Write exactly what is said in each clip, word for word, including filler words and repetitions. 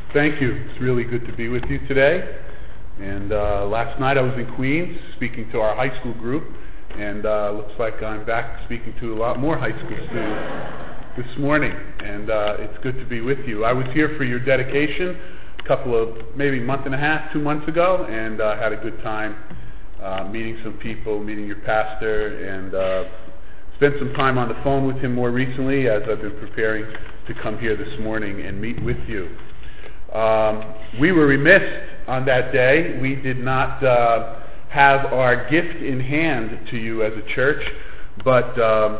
Thank you. It's really good to be with you today. And uh, last night I was in Queens speaking to our high school group, and uh, looks like I'm back speaking to a lot more high school students this morning. And uh, it's good to be with you. I was here for your dedication a couple of, maybe month and a half, two months ago, and uh, had a good time uh, meeting some people, meeting your pastor, and uh, spent some time on the phone with him more recently as I've been preparing to come here this morning and meet with you. Um, we were remiss on that day. We did not uh, have our gift in hand to you as a church, but um,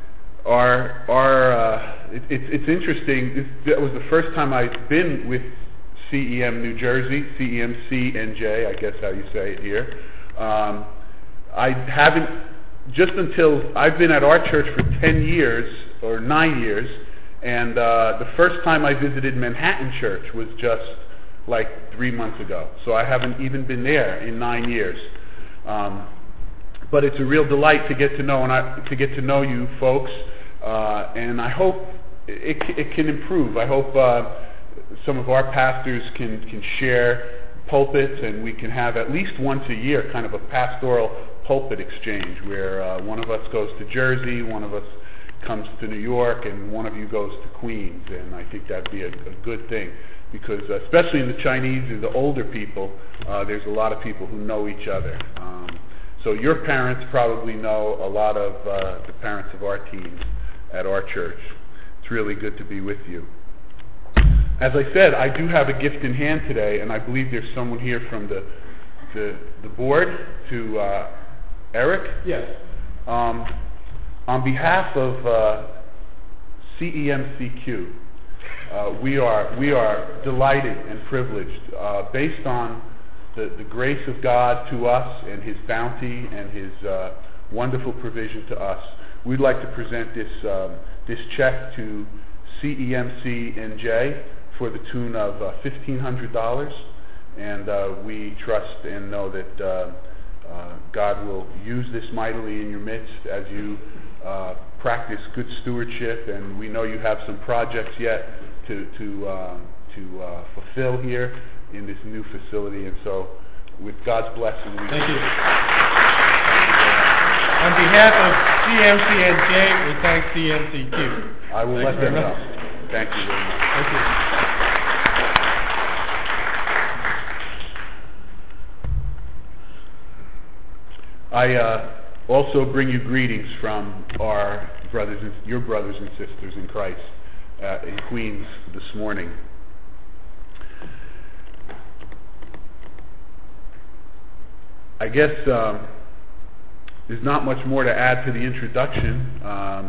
our our uh, it, it, it's interesting. This, that was the first time I've been with C E M New Jersey, C E M C N J, I guess how you say it here. Um, I haven't, just until I've been at our church for ten years or nine years. And uh, the first time I visited Manhattan Church was just like three months ago. So I haven't even been there in nine years. Um, but it's a real delight to get to know and I, to get to know you folks. Uh, and I hope it, it can improve. I hope uh, some of our pastors can, can share pulpits, and we can have at least once a year kind of a pastoral pulpit exchange where uh, one of us goes to Jersey, one of us comes to New York, and one of you goes to Queens. And I think that'd be a, a good thing, because uh, especially in the Chinese and the older people, uh, there's a lot of people who know each other. Um, so your parents probably know a lot of uh, the parents of our teens at our church. It's really good to be with you. As I said, I do have a gift in hand today, and I believe there's someone here from the the, the board to uh, Eric. Yes. Um, On behalf of uh, C E M C Q, uh, we are we are delighted and privileged, uh, based on the, the grace of God to us and His bounty and His uh, wonderful provision to us. We'd like to present this um, this check to C E M C N J for the tune of uh, fifteen hundred dollars, and uh, we trust and know that uh, uh, God will use this mightily in your midst as you Uh, practice good stewardship, and we know you have some projects yet to to uh, to uh, fulfill here in this new facility, and so with God's blessing, we thank you. On behalf of C M C N J, we thank C M C Q. I will Thank let them know. Thank you very much. Thank you. I. Uh, Also bring you greetings from our brothers and your brothers and sisters in Christ uh, in Queens this morning. I guess um, there's not much more to add to the introduction. Um,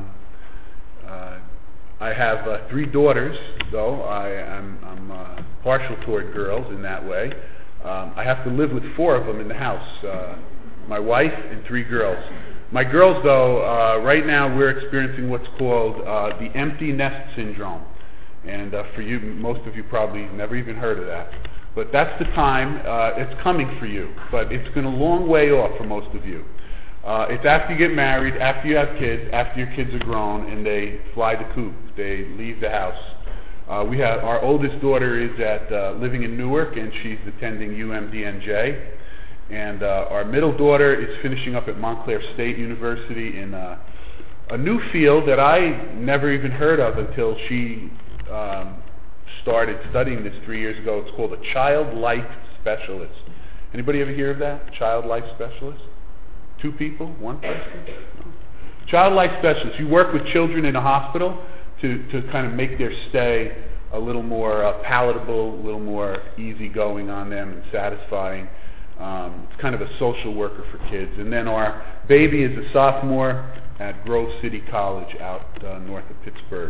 uh, I have uh, three daughters, though I, I'm, I'm uh, partial toward girls in that way. Um, I have to live with four of them in the house. Uh, my wife and three girls. My girls, though, uh, right now we're experiencing what's called uh, the empty nest syndrome. And uh, for you, most of you probably never even heard of that. But that's the time. Uh, it's coming for you. But it's been a long way off for most of you. Uh, it's after you get married, after you have kids, after your kids are grown, and they fly the coop. They leave the house. Uh, we have our oldest daughter is at uh, living in Newark, and she's attending U M D N J. And uh, our middle daughter is finishing up at Montclair State University in uh, a new field that I never even heard of until she um, started studying this three years ago. It's called a child life specialist. Anybody ever hear of that? Child life specialist? Two people? One person? No. Child life specialist. You work with children in a hospital to, to kind of make their stay a little more uh, palatable, a little more easygoing on them and satisfying. Um, it's kind of a social worker for kids. And then our baby is a sophomore at Grove City College out uh, north of Pittsburgh.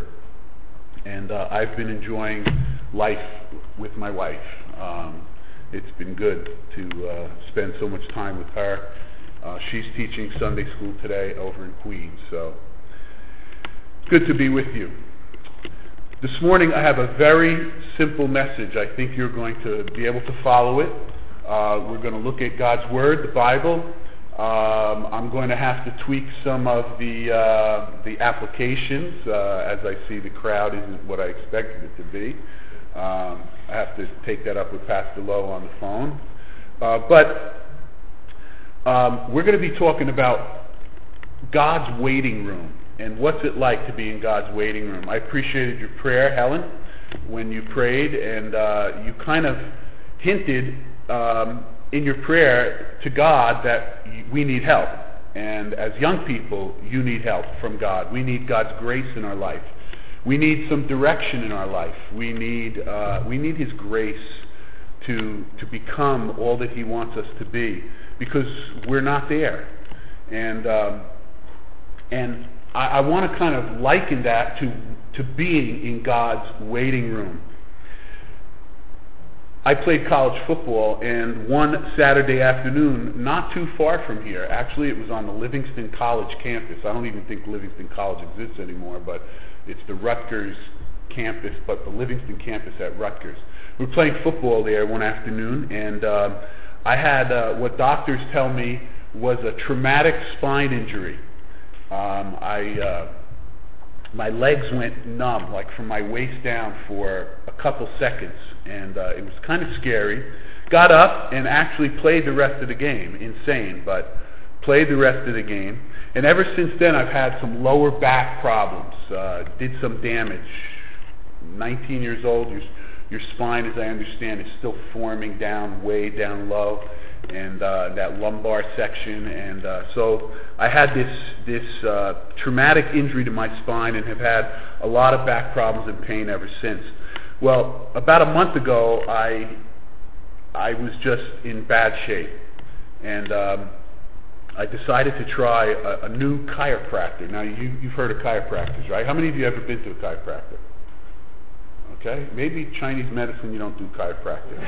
And uh, I've been enjoying life with my wife. Um, it's been good to uh, spend so much time with her. Uh, she's teaching Sunday school today over in Queens. So good to be with you. This morning I have a very simple message. I think you're going to be able to follow it. Uh, we're going to look at God's Word, the Bible. Um, I'm going to have to tweak some of the uh, the applications uh, as I see the crowd isn't what I expected it to be. Um, I have to take that up with Pastor Lowe on the phone. Uh, but um, we're going to be talking about God's waiting room and what's it like to be in God's waiting room. I appreciated your prayer, Helen, when you prayed, and uh, you kind of hinted um, in your prayer to God that we need help. And as young people, you need help from God. We need God's grace in our life. We need some direction in our life. We need uh, we need His grace to to become all that He wants us to be, because we're not there. And um, and I, I want to kind of liken that to to being in God's waiting room. I played college football, and one Saturday afternoon, not too far from here, actually it was on the Livingston College campus. I don't even think Livingston College exists anymore, but it's the Rutgers campus, but the Livingston campus at Rutgers. We were playing football there one afternoon, and uh, I had uh, what doctors tell me was a traumatic spine injury. Um, I... Uh, My legs went numb, like from my waist down, for a couple seconds, and uh, it was kind of scary. Got up and actually played the rest of the game. Insane, but played the rest of the game. And ever since then, I've had some lower back problems. Uh, did some damage. nineteen years old, your, your spine, as I understand, is still forming down, way down low, and uh, that lumbar section. And uh, so I had this this uh, traumatic injury to my spine and have had a lot of back problems and pain ever since. Well, about a month ago, I I was just in bad shape, and um, I decided to try a, a new chiropractor. Now, you, you've heard of chiropractors, right? How many of you have ever been to a chiropractor? Okay, maybe Chinese medicine you don't do chiropractic,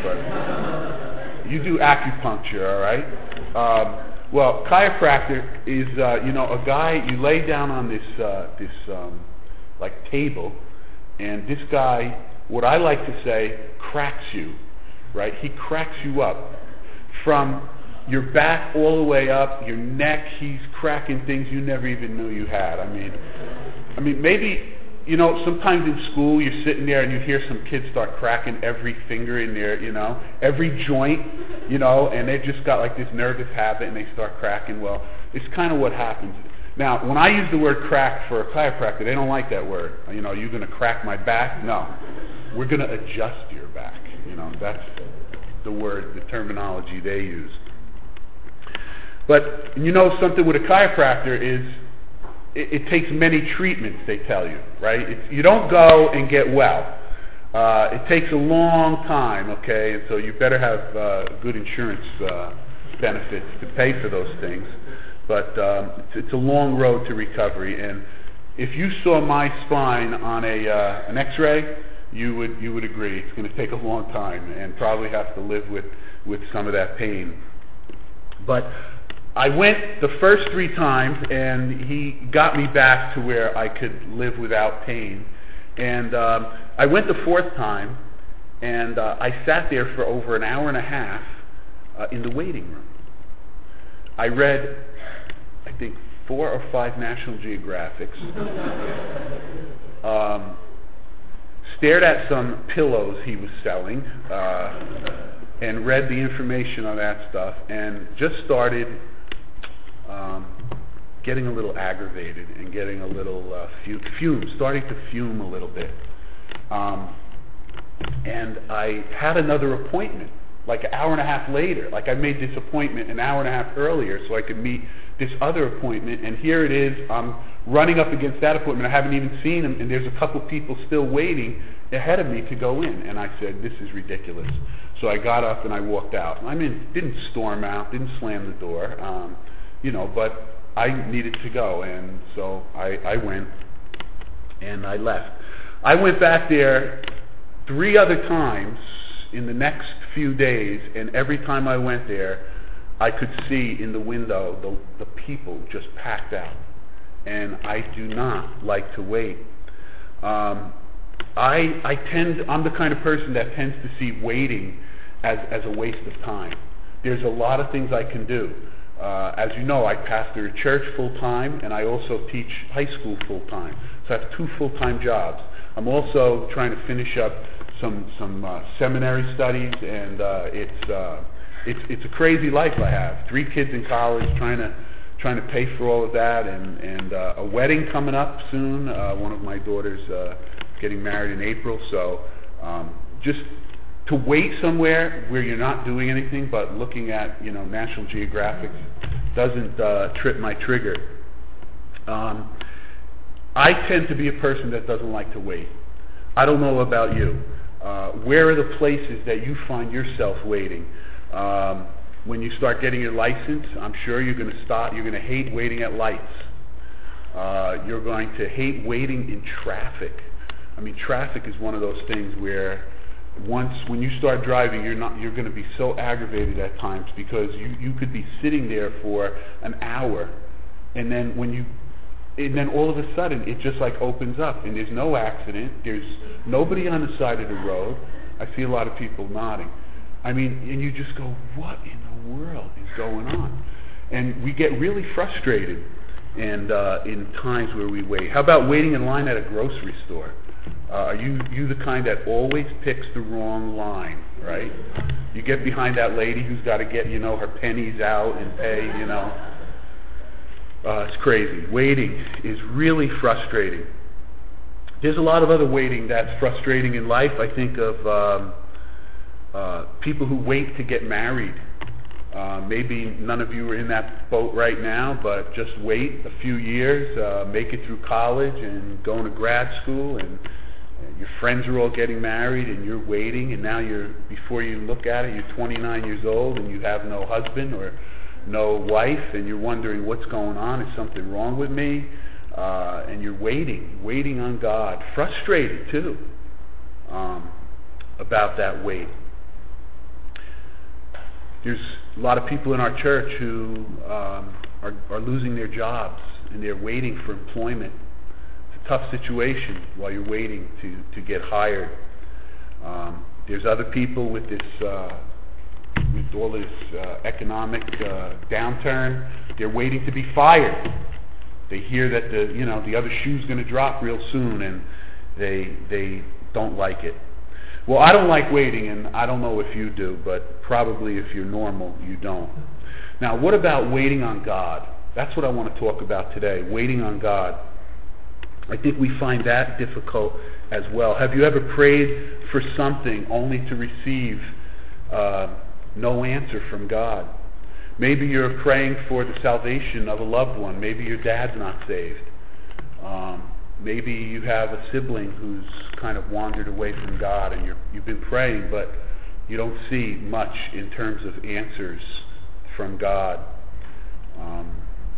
but you do acupuncture, all right? Um, well, chiropractor is, uh, you know, a guy, you lay down on this, uh, this um, like table, and this guy, what I like to say, cracks you, right? He cracks you up from your back all the way up, your neck. He's cracking things you never even knew you had. I mean, I mean, maybe... You know, sometimes in school you're sitting there and you hear some kids start cracking every finger in there, you know, every joint, you know, and they've just got like this nervous habit and they start cracking. Well, it's kind of what happens. Now, when I use the word crack for a chiropractor, they don't like that word. You know, you're going to crack my back? No. We're going to adjust your back. You know, that's the word, the terminology they use. But, you know, something with a chiropractor is, It, it takes many treatments, they tell you, right? It's, you don't go and get well. Uh, it takes a long time, okay? And so you better have uh, good insurance uh, benefits to pay for those things. But um, it's, it's a long road to recovery. And if you saw my spine on a uh, an X-ray, you would you would agree it's going to take a long time and probably have to live with with some of that pain. But I went the first three times, and he got me back to where I could live without pain. And um, I went the fourth time, and uh, I sat there for over an hour and a half uh, in the waiting room. I read, I think, four or five National Geographics, um, stared at some pillows he was selling, uh, and read the information on that stuff, and just started Um, getting a little aggravated and getting a little uh, fume, starting to fume a little bit. Um, and I had another appointment, like an hour and a half later. Like I made this appointment an hour and a half earlier so I could meet this other appointment. And here it is. I'm running up against that appointment. I haven't even seen him, and there's a couple people still waiting ahead of me to go in. And I said, this is ridiculous. So I got up and I walked out. I mean, didn't storm out, didn't slam the door. Um, You know, but I needed to go, and so I, I went, and I left. I went back there three other times in the next few days, and every time I went there, I could see in the window the, the people just packed out, and I do not like to wait. Um, I, I tend, I'm the kind of person that tends to see waiting as, as a waste of time. There's a lot of things I can do. Uh, as you know, I pastor a church full-time, and I also teach high school full-time. So I have two full-time jobs. I'm also trying to finish up some some uh, seminary studies, and uh, it's, uh, it's it's a crazy life I have. Three kids in college, trying to trying to pay for all of that, and, and uh, a wedding coming up soon. Uh, one of my daughters uh, getting married in April, so um, just to wait somewhere where you're not doing anything but looking at, you know, National Geographic doesn't uh, trip my trigger. Um, I tend to be a person that doesn't like to wait. I don't know about you. Uh, where are the places that you find yourself waiting? Um, when you start getting your license, I'm sure you're going to stop. You're going to hate waiting at lights. Uh, you're going to hate waiting in traffic. I mean, traffic is one of those things where once, when you start driving, you're not, you're going to be so aggravated at times because you, you could be sitting there for an hour, and then when you, and then all of a sudden it just like opens up, and there's no accident, there's nobody on the side of the road. I see a lot of people nodding. I mean, and you just go, what in the world is going on? And we get really frustrated, and uh, in times where we wait. How about waiting in line at a grocery store? Uh, are you you the kind that always picks the wrong line, right? You get behind that lady who's got to get, you know, her pennies out and pay, you know. Uh, it's crazy. Waiting is really frustrating. There's a lot of other waiting that's frustrating in life. I think of um, uh, people who wait to get married. Uh, maybe none of you are in that boat right now, but just wait a few years, uh, make it through college and going to grad school, and, and your friends are all getting married, and you're waiting, and now you're, before you look at it, you're twenty-nine years old, and you have no husband or no wife, and you're wondering what's going on, is something wrong with me? Uh, and you're waiting, waiting on God, frustrated too um, about that wait. There's a lot of people in our church who um, are, are losing their jobs, and they're waiting for employment. It's a tough situation while you're waiting to, to get hired. Um, there's other people with this, uh, with all this uh, economic uh, downturn. They're waiting to be fired. They hear that the, you know, the other shoe's going to drop real soon, and they they don't like it. Well, I don't like waiting, and I don't know if you do, but probably if you're normal, you don't. Now, what about waiting on God? That's what I want to talk about today, waiting on God. I think we find that difficult as well. Have you ever prayed for something only to receive uh, no answer from God? Maybe you're praying for the salvation of a loved one. Maybe your dad's not saved. Um, Maybe you have a sibling who's kind of wandered away from God, and you're, you've been praying, but you don't see much in terms of answers from God. Um,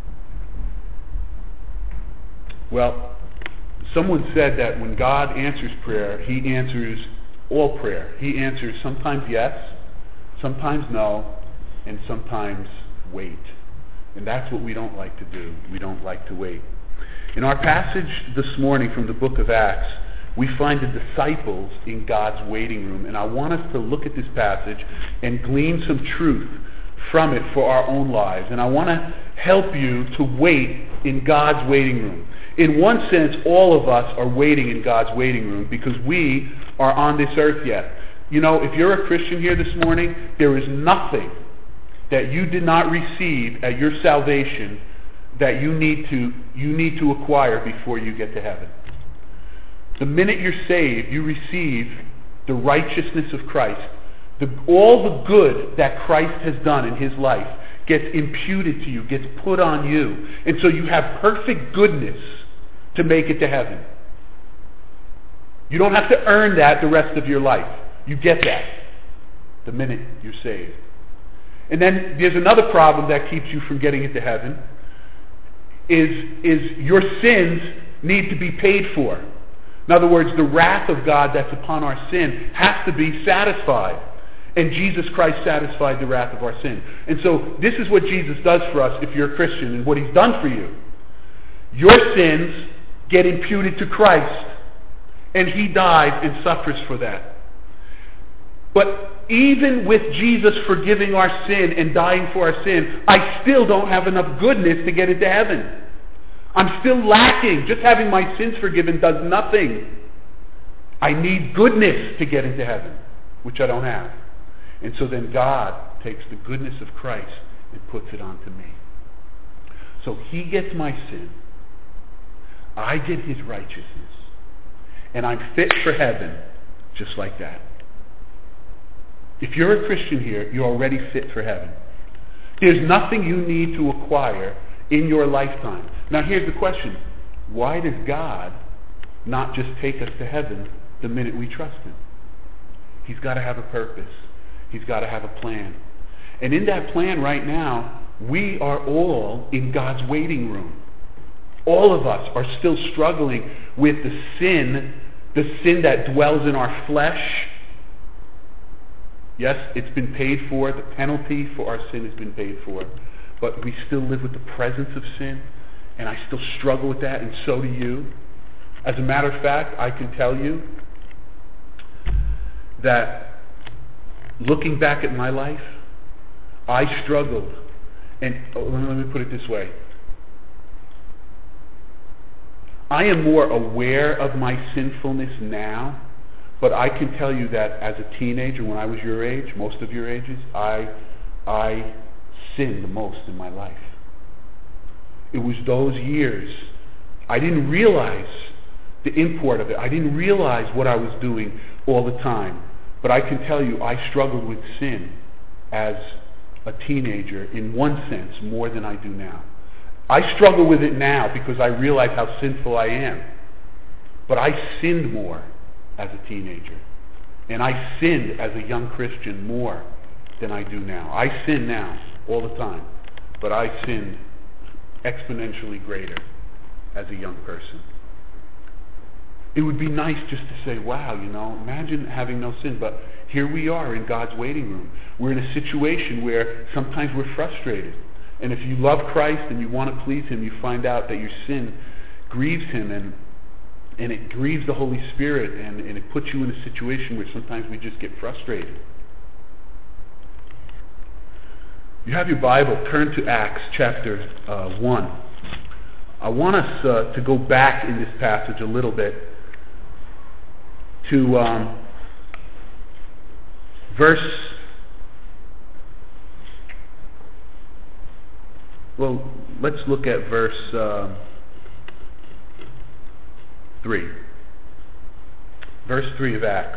well, someone said that when God answers prayer, He answers all prayer. He answers sometimes yes, sometimes no, and sometimes wait. And that's what we don't like to do. We don't like to wait. In our passage this morning from the book of Acts, we find the disciples in God's waiting room. And I want us to look at this passage and glean some truth from it for our own lives. And I want to help you to wait in God's waiting room. In one sense, all of us are waiting in God's waiting room because we are on this earth yet. You know, if you're a Christian here this morning, there is nothing that you did not receive at your salvation that you need to you need to acquire before you get to heaven. The minute you're saved, you receive the righteousness of Christ. The, all the good that Christ has done in His life gets imputed to you, gets put on you. And so you have perfect goodness to make it to heaven. You don't have to earn that the rest of your life. You get that the minute you're saved. And then there's another problem that keeps you from getting into heaven. Is, is your sins need to be paid for. In other words, the wrath of God that's upon our sin has to be satisfied. And Jesus Christ satisfied the wrath of our sin. And so this is what Jesus does for us if you're a Christian, and what He's done for you. Your sins get imputed to Christ, and He died and suffers for that. But even with Jesus forgiving our sin and dying for our sin, I still don't have enough goodness to get into heaven. I'm still lacking. Just having my sins forgiven does nothing. I need goodness to get into heaven, which I don't have. And so then God takes the goodness of Christ and puts it onto me. So he gets my sin. I get his righteousness. And I'm fit for heaven just like that. If you're a Christian here, you're already fit for heaven. There's nothing you need to acquire in your lifetime. Now here's the question. Why does God not just take us to heaven the minute we trust him? He's got to have a purpose. He's got to have a plan. And in that plan right now, we are all in God's waiting room. All of us are still struggling with the sin, the sin that dwells in our flesh. Yes, it's been paid for. The penalty for our sin has been paid for. But we still live with the presence of sin. And I still struggle with that, and so do you. As a matter of fact, I can tell you that looking back at my life, I struggled. And oh, let me put it this way. I am more aware of my sinfulness now, but I can tell you that as a teenager, when I was your age, most of your ages, I, I sinned the most in my life. It was those years. I didn't realize the import of it. I didn't realize what I was doing all the time. But I can tell you, I struggled with sin as a teenager in one sense more than I do now. I struggle with it now because I realize how sinful I am. But I sinned more as a teenager. And I sinned as a young Christian more than I do now. I sin now all the time. But I sinned exponentially greater as a young person. It would be nice just to say, wow, you know, imagine having no sin. But here we are in God's waiting room. We're in a situation where sometimes we're frustrated. And if you love Christ and you want to please him, you find out that your sin grieves him and and it grieves the Holy Spirit, and, and it puts you in a situation where sometimes we just get frustrated. You have your Bible, turn to Acts chapter uh, one. I want us uh, to go back in this passage a little bit to um, verse, well, let's look at verse uh, three. Verse three of Acts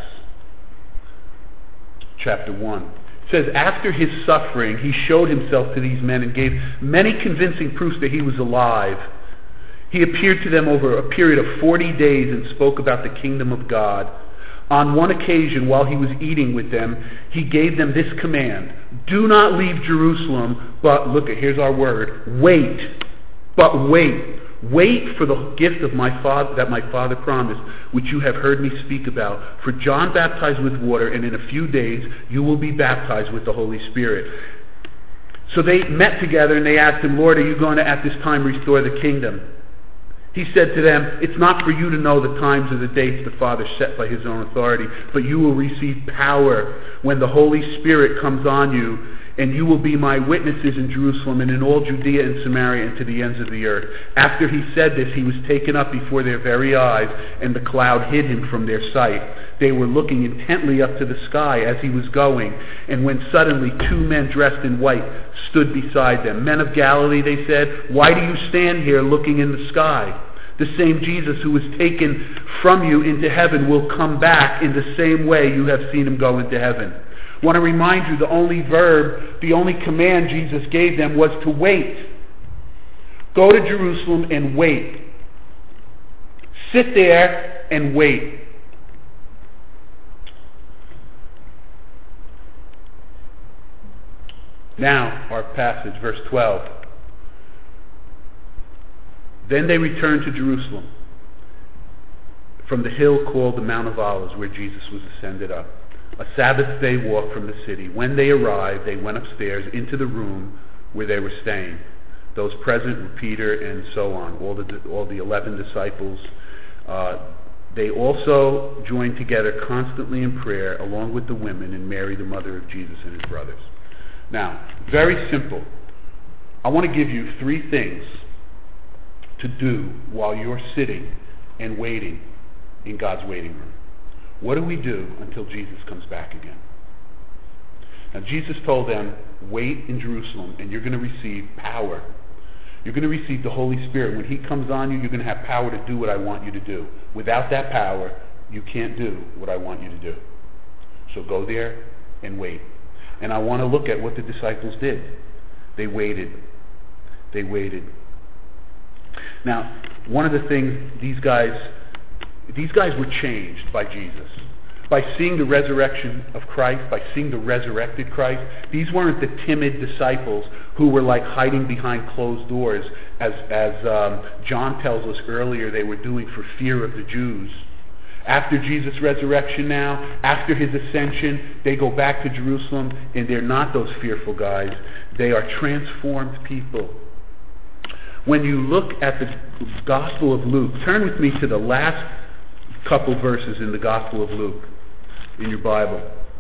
chapter one. It says, after his suffering, he showed himself to these men and gave many convincing proofs that he was alive. He appeared to them over a period of forty days and spoke about the kingdom of God. On one occasion, while he was eating with them, he gave them this command: do not leave Jerusalem, but, look at, here's our word, wait, but wait. Wait for the gift of my father that my Father promised, which you have heard me speak about. For John baptized with water, and in a few days you will be baptized with the Holy Spirit. So they met together and they asked him, Lord, are you going to at this time restore the kingdom? He said to them, it's not for you to know the times or the dates the Father set by his own authority, but you will receive power when the Holy Spirit comes on you, and you will be my witnesses in Jerusalem and in all Judea and Samaria and to the ends of the earth. After he said this, he was taken up before their very eyes, and the cloud hid him from their sight. They were looking intently up to the sky as he was going, and when suddenly two men dressed in white stood beside them. Men of Galilee, they said, why do you stand here looking in the sky? The same Jesus who was taken from you into heaven will come back in the same way you have seen him go into heaven. I want to remind you, the only verb, the only command Jesus gave them was to wait. Go to Jerusalem and wait. Sit there and wait. Now, our passage, verse twelve. Then they returned to Jerusalem from the hill called the Mount of Olives, where Jesus was ascended up. A Sabbath day walk from the city. When they arrived, they went upstairs into the room where they were staying. Those present were Peter and so on, all the all the eleven disciples. Uh, they also joined together constantly in prayer along with the women and Mary, the mother of Jesus, and his brothers. Now, very simple. I want to give you three things to do while you're sitting and waiting in God's waiting room. What do we do until Jesus comes back again? Now, Jesus told them, wait in Jerusalem, and you're going to receive power. You're going to receive the Holy Spirit. When he comes on you, you're going to have power to do what I want you to do. Without that power, you can't do what I want you to do. So go there and wait. And I want to look at what the disciples did. They waited. They waited. Now, one of the things these guys, these guys were changed by Jesus. By seeing the resurrection of Christ, by seeing the resurrected Christ. These weren't the timid disciples who were like hiding behind closed doors, as, as um, John tells us earlier they were doing for fear of the Jews. After Jesus' resurrection now, after his ascension, they go back to Jerusalem, and they're not those fearful guys. They are transformed people. When you look at the Gospel of Luke, turn with me to the last couple verses in the Gospel of Luke in your Bible.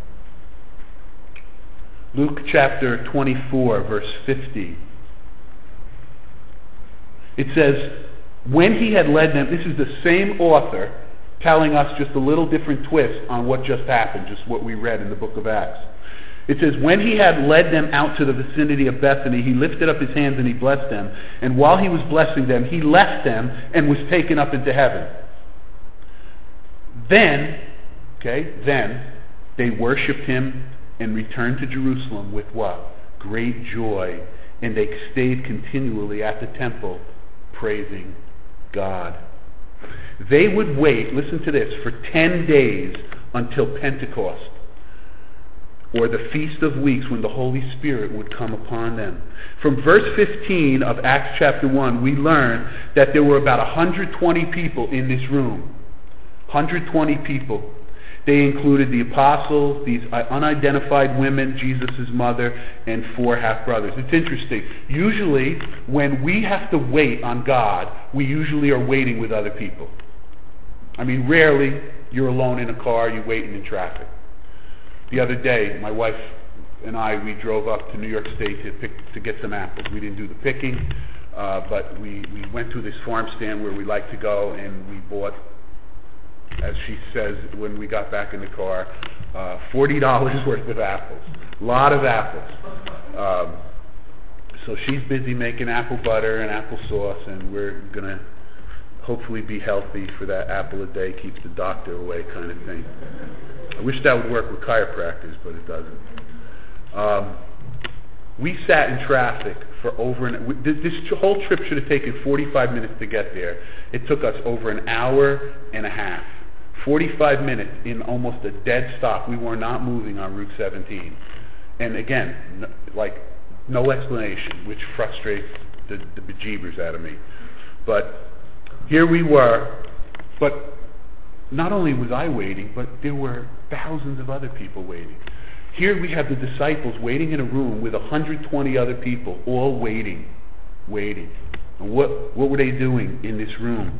Luke chapter twenty-four, verse fifty. It says, when he had led them, this is the same author telling us just a little different twist on what just happened, just what we read in the book of Acts. It says, when he had led them out to the vicinity of Bethany, he lifted up his hands and he blessed them. And while he was blessing them, he left them and was taken up into heaven. Then, okay, then they worshipped him and returned to Jerusalem with what? Great joy. And they stayed continually at the temple praising God. They would wait, listen to this, for ten days until Pentecost, or the Feast of Weeks, when the Holy Spirit would come upon them. From verse fifteen of Acts chapter one, we learn that there were about one hundred twenty people in this room. one hundred twenty people. They included the apostles, these unidentified women, Jesus' mother, and four half-brothers. It's interesting. Usually, when we have to wait on God, we usually are waiting with other people. I mean, rarely you're alone in a car, you're waiting in traffic. The other day, my wife and I, we drove up to New York State to pick, to get some apples. We didn't do the picking, uh, but we, we went to this farm stand where we like to go, and we bought, as she says when we got back in the car, uh, forty dollars worth of apples. A lot of apples. Um, so she's busy making apple butter and applesauce, and we're going to hopefully be healthy for that apple a day, keeps the doctor away kind of thing. I wish that would work with chiropractors, but it doesn't. Um, we sat in traffic for over an... This, this whole trip should have taken forty-five minutes to get there. It took us over an hour and a half. forty-five minutes in almost a dead stop. We were not moving on Route seventeen. And again, no, like, no explanation, which frustrates the, the bejeebers out of me. But here we were, but not only was I waiting, but there were thousands of other people waiting. Here we have the disciples waiting in a room with one hundred twenty other people, all waiting, waiting. And what, what were they doing in this room?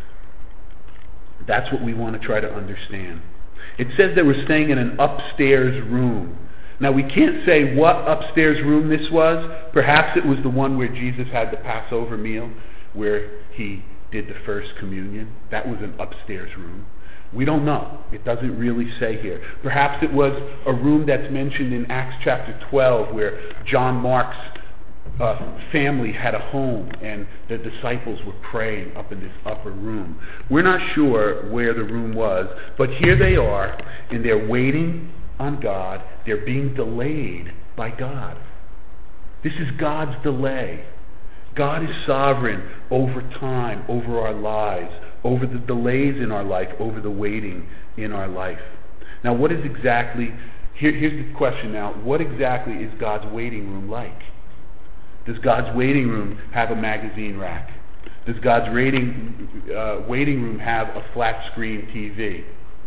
That's what we want to try to understand. It says they were staying in an upstairs room. Now, we can't say what upstairs room this was. Perhaps it was the one where Jesus had the Passover meal, where he did the first communion. That was an upstairs room. We don't know. It doesn't really say here. Perhaps it was a room that's mentioned in Acts chapter twelve, where John Mark's uh, family had a home, and the disciples were praying up in this upper room. We're not sure where the room was, but here they are, and they're waiting on God. They're being delayed by God. This is God's delay. God is sovereign over time, over our lives, over the delays in our life, over the waiting in our life. Now, what is exactly, here, here's the question now, what exactly is God's waiting room like? Does God's waiting room have a magazine rack? Does God's waiting, uh, waiting room have a flat screen T V?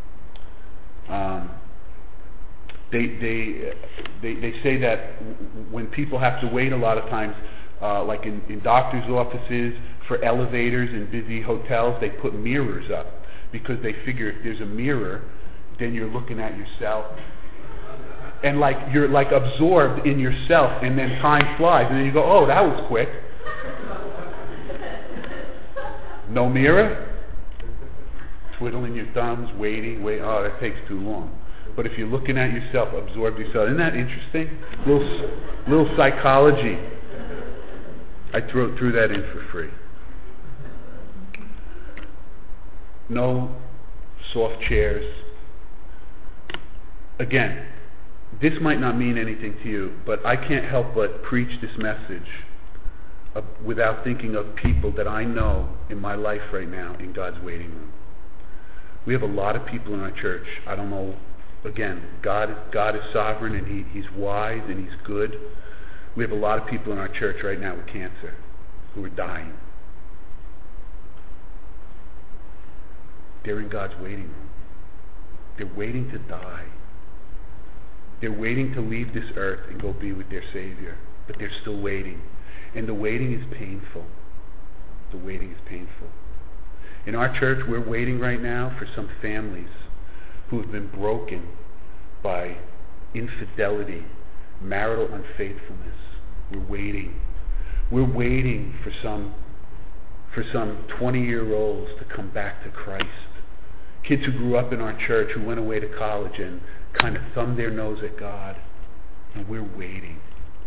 Um, they, they, they, they say that when people have to wait a lot of times, Uh, like in, in doctors' offices, for elevators in busy hotels, they put mirrors up because they figure if there's a mirror, then you're looking at yourself. And like you're like absorbed in yourself, and then time flies, and then you go, oh, that was quick. No mirror? Twiddling your thumbs, waiting, wait. Oh, that takes too long. But if you're looking at yourself, absorb yourself. Isn't that interesting? Little, little psychology. I threw, threw that in for free. No soft chairs. Again, this might not mean anything to you, but I can't help but preach this message of, without thinking of people that I know in my life right now in God's waiting room. We have a lot of people in our church. I don't know. Again, God, God is sovereign, and he, He's wise, and He's good. We have a lot of people in our church right now with cancer who are dying. They're in God's waiting room. They're waiting to die. They're waiting to leave this earth and go be with their Savior. But they're still waiting. And the waiting is painful. The waiting is painful. In our church, we're waiting right now for some families who have been broken by infidelity, marital unfaithfulness. We're waiting. We're waiting for some for some twenty-year-olds to come back to Christ. Kids who grew up in our church who went away to college and kind of thumbed their nose at God. And we're waiting.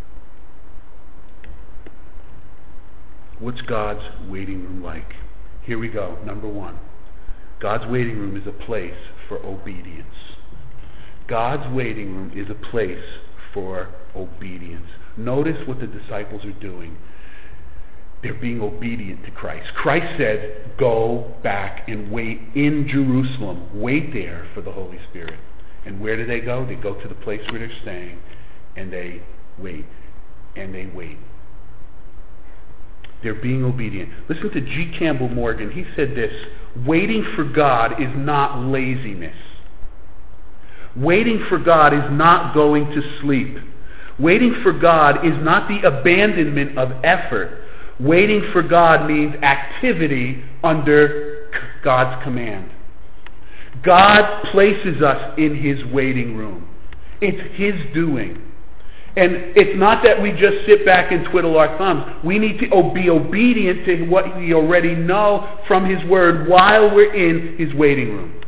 What's God's waiting room like? Here we go. Number one. God's waiting room is a place for obedience. God's waiting room is a place for obedience. Notice what the disciples are doing. They're being obedient to Christ. Christ said, go back and wait in Jerusalem. Wait there for the Holy Spirit. And where do they go? They go to the place where they're staying, and they wait. And they wait. They're being obedient. Listen to G. Campbell Morgan. He said this, waiting for God is not laziness. Waiting for God is not going to sleep. Waiting for God is not the abandonment of effort. Waiting for God means activity under God's command. God places us in His waiting room. It's His doing. And it's not that we just sit back and twiddle our thumbs. We need to be obedient to what we already know from His Word while we're in His waiting room.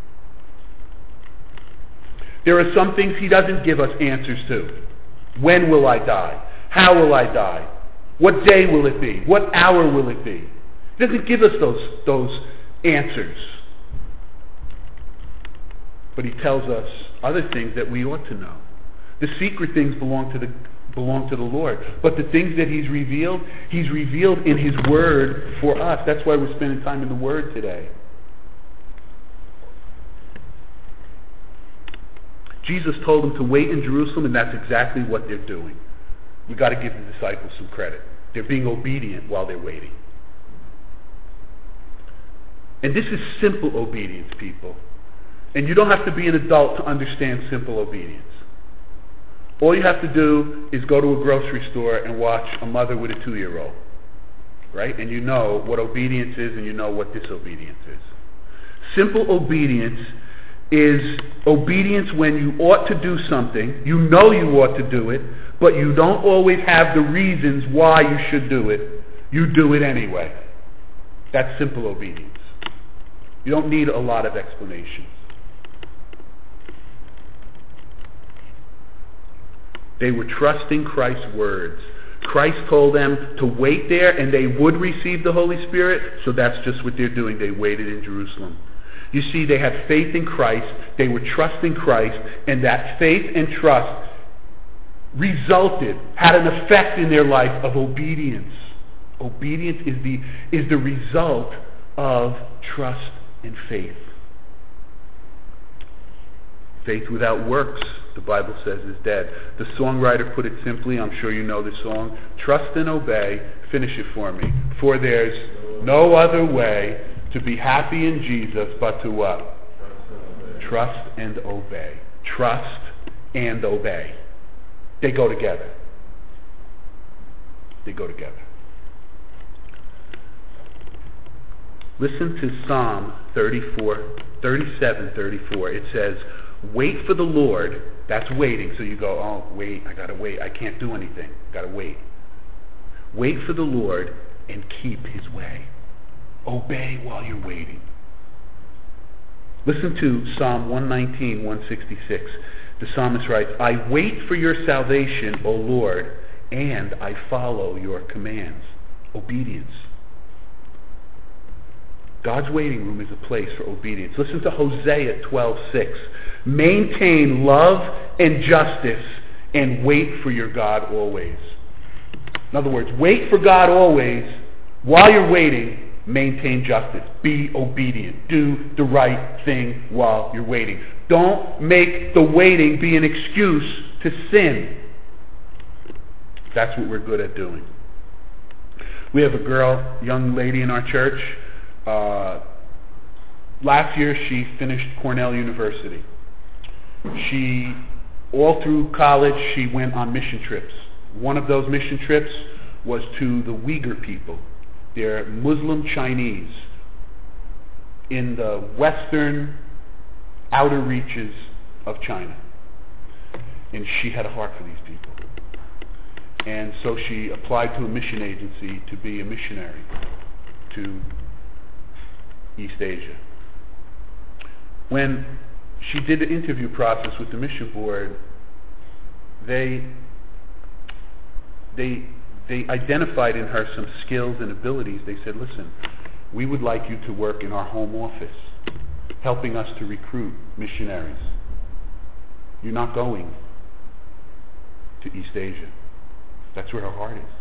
There are some things He doesn't give us answers to. When will I die? How will I die? What day will it be? What hour will it be? He doesn't give us those, those answers. But He tells us other things that we ought to know. The secret things belong to the belong to the Lord. But the things that He's revealed, He's revealed in His Word for us. That's why we're spending time in the Word today. Jesus told them to wait in Jerusalem, and that's exactly what they're doing. We've got to give the disciples some credit. They're being obedient while they're waiting. And this is simple obedience, people. And you don't have to be an adult to understand simple obedience. All you have to do is go to a grocery store and watch a mother with a two-year-old. Right? And you know what obedience is, and you know what disobedience is. Simple obedience is obedience when you ought to do something, you know you ought to do it, but you don't always have the reasons why you should do it. You do it anyway. That's simple obedience. You don't need a lot of explanations. They were trusting Christ's words. Christ told them to wait there and they would receive the Holy Spirit, so that's just what they're doing. They waited in Jerusalem. You see, they had faith in Christ, they were trusting Christ, and that faith and trust resulted, had an effect in their life of obedience. Obedience is the, is the result of trust and faith. Faith without works, the Bible says, is dead. The songwriter put it simply, I'm sure you know the song, trust and obey, finish it for me. For there's no other way to be happy in Jesus but to what? Trust and obey. Trust and obey. They go together. They go together. Listen to Psalm thirty-four, thirty-seven, thirty-four. It says, wait for the Lord. That's waiting. So you go, oh, wait, I got to wait. I can't do anything. Got to wait. Wait for the Lord and keep his way. Obey while you're waiting. Listen to Psalm one nineteen, one sixty-six. The psalmist writes, I wait for your salvation, O Lord, and I follow your commands. Obedience. God's waiting room is a place for obedience. Listen to Hosea twelve six. Maintain love and justice and wait for your God always. In other words, wait for God always. While you're waiting, maintain justice. Be obedient. Do the right thing while you're waiting. Don't make the waiting be an excuse to sin. That's what we're good at doing. We have a girl, young lady in our church. Uh, last year she finished Cornell University. She, all through college, she went on mission trips. One of those mission trips was to the Uyghur people. They're Muslim Chinese in the western outer reaches of China. And she had a heart for these people. And so she applied to a mission agency to be a missionary to East Asia. When she did the interview process with the mission board, they they they identified in her some skills and abilities. They said, listen, we would like you to work in our home office, helping us to recruit missionaries. You're not going to East Asia. That's where her heart is.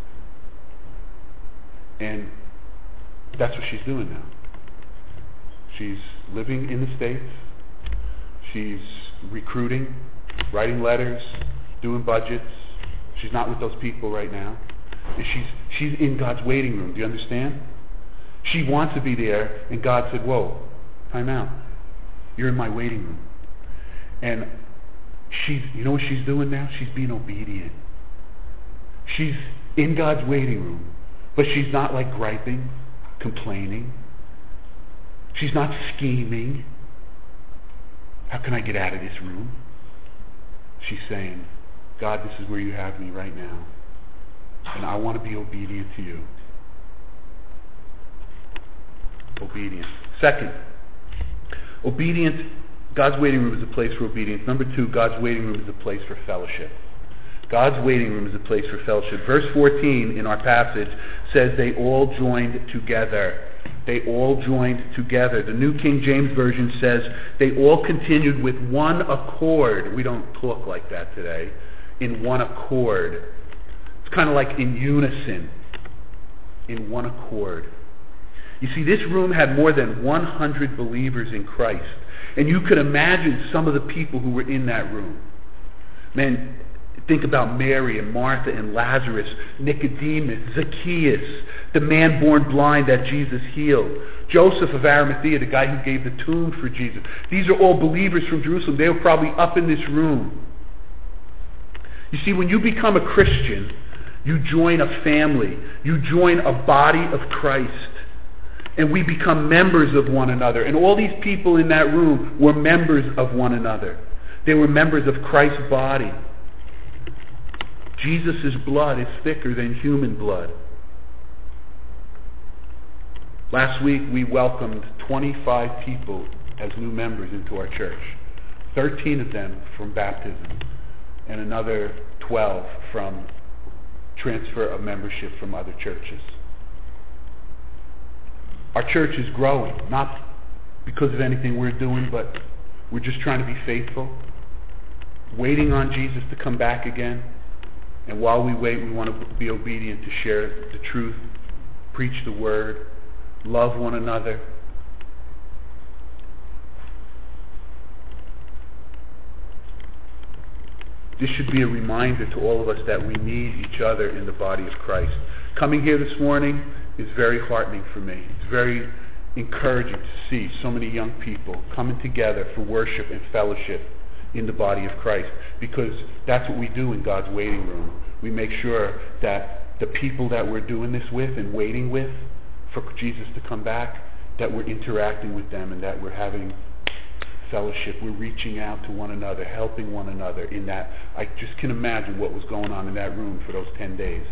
And that's what she's doing now. She's living in the States. She's recruiting, writing letters, doing budgets. She's not with those people right now. And she's she's in God's waiting room. Do you understand? She wants to be there, and God said, whoa, time out. You're in my waiting room. And she's, you know what she's doing now? She's being obedient. She's in God's waiting room, but she's not like griping, complaining. She's not scheming. How can I get out of this room? She's saying, God, this is where you have me right now, and I want to be obedient to you. Obedience. Second, obedience, God's waiting room is a place for obedience. Number two, God's waiting room is a place for fellowship. God's waiting room is a place for fellowship. Verse fourteen in our passage says they all joined together. They all joined together. The New King James Version says they all continued with one accord. We don't talk like that today. In one accord. It's kind of like in unison. In one accord. You see, this room had more than one hundred believers in Christ. And you could imagine some of the people who were in that room. Man, think about Mary and Martha and Lazarus, Nicodemus, Zacchaeus, the man born blind that Jesus healed, Joseph of Arimathea, the guy who gave the tomb for Jesus. These are all believers from Jerusalem. They were probably up in this room. You see, when you become a Christian, you join a family. You join a body of Christ. And we become members of one another. And all these people in that room were members of one another. They were members of Christ's body. Jesus' blood is thicker than human blood. Last week we welcomed twenty-five people as new members into our church. thirteen of them from baptism and another twelve from transfer of membership from other churches. Our church is growing, not because of anything we're doing, but we're just trying to be faithful, waiting on Jesus to come back again. And while we wait, we want to be obedient to share the truth, preach the word, love one another. This should be a reminder to all of us that we need each other in the body of Christ. Coming here this morning is very heartening for me. It's very encouraging to see so many young people coming together for worship and fellowship in the body of Christ, because that's what we do in God's waiting room. We make sure that the people that we're doing this with and waiting with for Jesus to come back, that we're interacting with them and that we're having fellowship. We're reaching out to one another, helping one another in that. I just can imagine what was going on in that room for those ten days.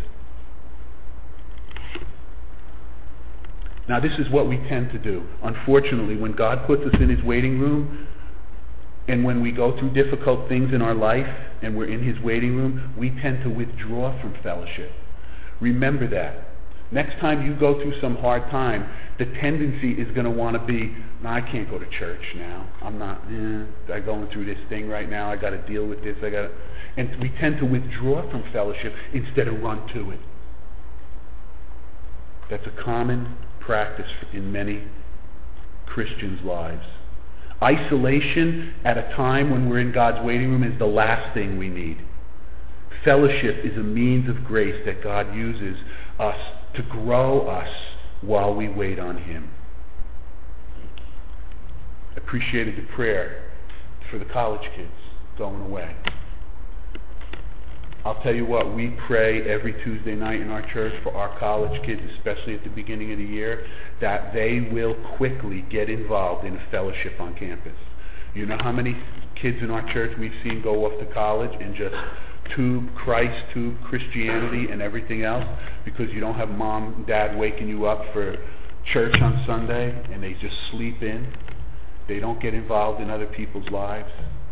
Now, this is what we tend to do. Unfortunately, when God puts us in his waiting room, and when we go through difficult things in our life, and we're in his waiting room, we tend to withdraw from fellowship. Remember that. Next time you go through some hard time, the tendency is going to want to be, no, I can't go to church now. I'm not, eh, I'm going through this thing right now. I got to deal with this. I got to, and we tend to withdraw from fellowship instead of run to it. That's a common practice in many Christians' lives. Isolation at a time when we're in God's waiting room is the last thing we need. Fellowship is a means of grace that God uses us to grow us while we wait on him. Appreciated the prayer for the college kids going away. I'll tell you what, we pray every Tuesday night in our church for our college kids, especially at the beginning of the year, that they will quickly get involved in a fellowship on campus. You know how many kids in our church we've seen go off to college and just tube Christ, tube Christianity and everything else because you don't have mom and dad waking you up for church on Sunday and they just sleep in. They don't get involved in other people's lives.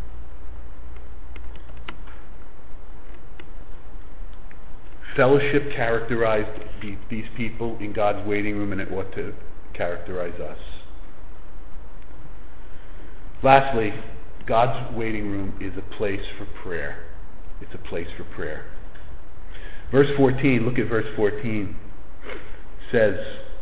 Fellowship characterized these people in God's waiting room, and it ought to characterize us. Lastly, God's waiting room is a place for prayer. It's a place for prayer. Verse fourteen, look at verse fourteen. Says,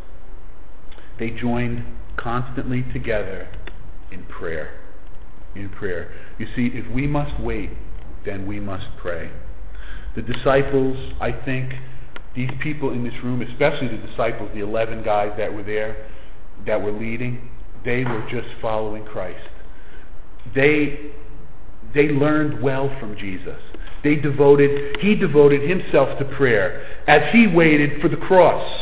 they joined constantly together in prayer. In prayer. You see, if we must wait, then we must pray. The disciples, I think, these people in this room, especially the disciples, the eleven guys that were there, that were leading, they were just following Christ. They, they learned well from Jesus. They devoted, he devoted himself to prayer as he waited for the cross.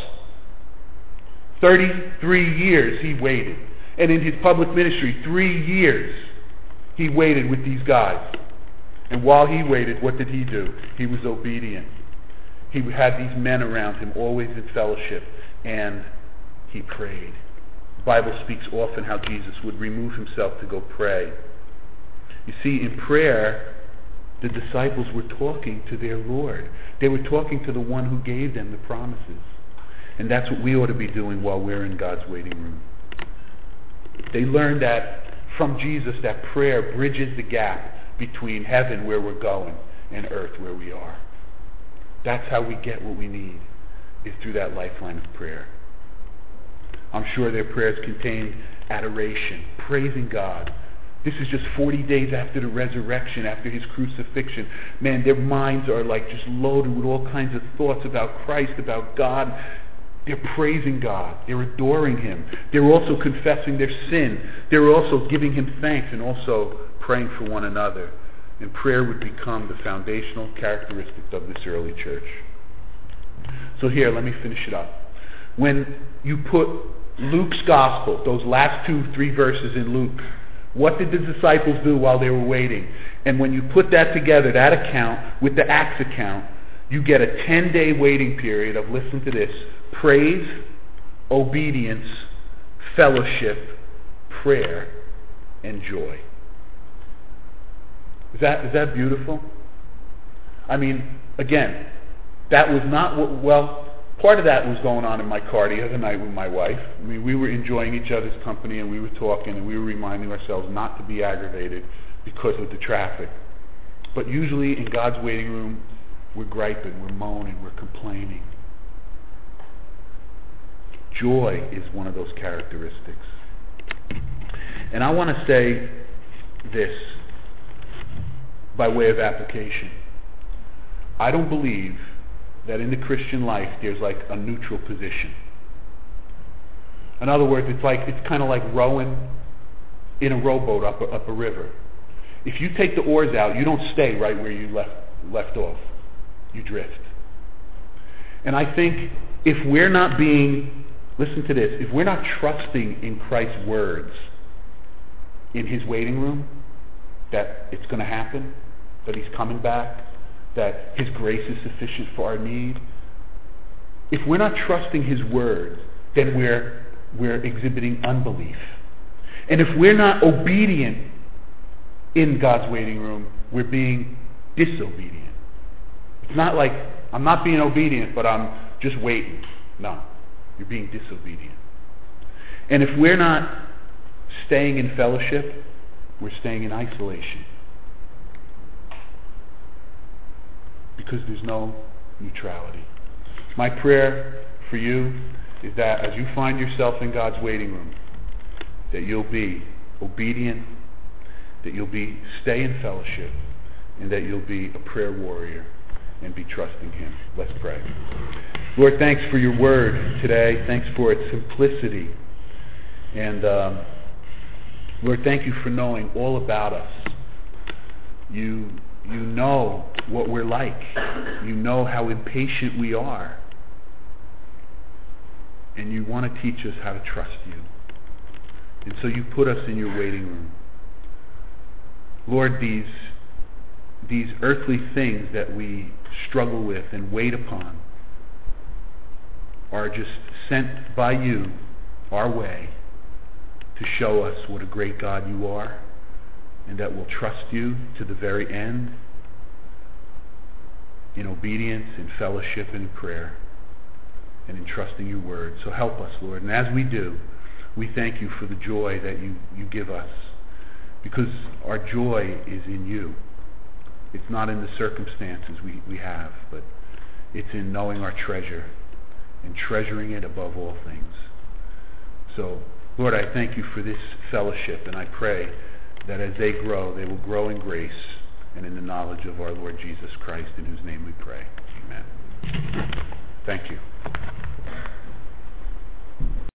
thirty-three years he waited. And in his public ministry, three years he waited with these guys. And while he waited, what did he do? He was obedient. He had these men around him, always in fellowship, and he prayed. The Bible speaks often how Jesus would remove himself to go pray. You see, in prayer, the disciples were talking to their Lord. They were talking to the one who gave them the promises. And that's what we ought to be doing while we're in God's waiting room. They learned that from Jesus that prayer bridges the gap between heaven where we're going and earth where we are. That's how we get what we need, is through that lifeline of prayer. I'm sure their prayers contained adoration, praising God. This is just forty days after the resurrection, after his crucifixion. Man, their minds are like just loaded with all kinds of thoughts about Christ, about God. They're praising God. They're adoring him. They're also confessing their sin. They're also giving him thanks and also praying for one another. And prayer would become the foundational characteristic of this early church. So here, let me finish it up. When you put Luke's gospel, those last two, three verses in Luke, what did the disciples do while they were waiting? And when you put that together, that account, with the Acts account, you get a ten-day waiting period of, listen to this, praise, obedience, fellowship, prayer, and joy. Is that, is that beautiful? I mean, again, that was not what, well, part of that was going on in my car the other night with my wife. I mean, we were enjoying each other's company and we were talking and we were reminding ourselves not to be aggravated because of the traffic. But usually in God's waiting room, we're griping, we're moaning, we're complaining. Joy is one of those characteristics. And I want to say this by way of application. I don't believe that in the Christian life there's like a neutral position. In other words, it's like it's kind of like rowing in a rowboat up a, up a river. If you take the oars out, you don't stay right where you left left off. You drift. And I think if we're not being listen to this, if we're not trusting in Christ's words in his waiting room, that it's going to happen, that he's coming back, that his grace is sufficient for our need, if we're not trusting his words, then we're we're exhibiting unbelief. And if we're not obedient in God's waiting room, we're being disobedient. It's not like I'm not being obedient, but I'm just waiting. No, you're being disobedient. And if we're not staying in fellowship, we're staying in isolation. Because there's no neutrality. My prayer for you is that as you find yourself in God's waiting room, that you'll be obedient, that you'll be stay in fellowship, and that you'll be a prayer warrior and be trusting him. Let's pray. Lord, thanks for your word today. Thanks for its simplicity. And um, Lord, thank you for knowing all about us. You, you know what we're like. You know how impatient we are. And you want to teach us how to trust you. And so you put us in your waiting room. Lord, these, these earthly things that we struggle with and wait upon are just sent by you our way to show us what a great God you are, and that we'll trust you to the very end in obedience, in fellowship, and in prayer, and in trusting your word. So help us, Lord. And as we do, we thank you for the joy that you, you give us, because our joy is in you. It's not in the circumstances we, we have, but it's in knowing our treasure and treasuring it above all things. So, Lord, I thank you for this fellowship, and I pray that as they grow, they will grow in grace and in the knowledge of our Lord Jesus Christ, in whose name we pray. Amen. Thank you.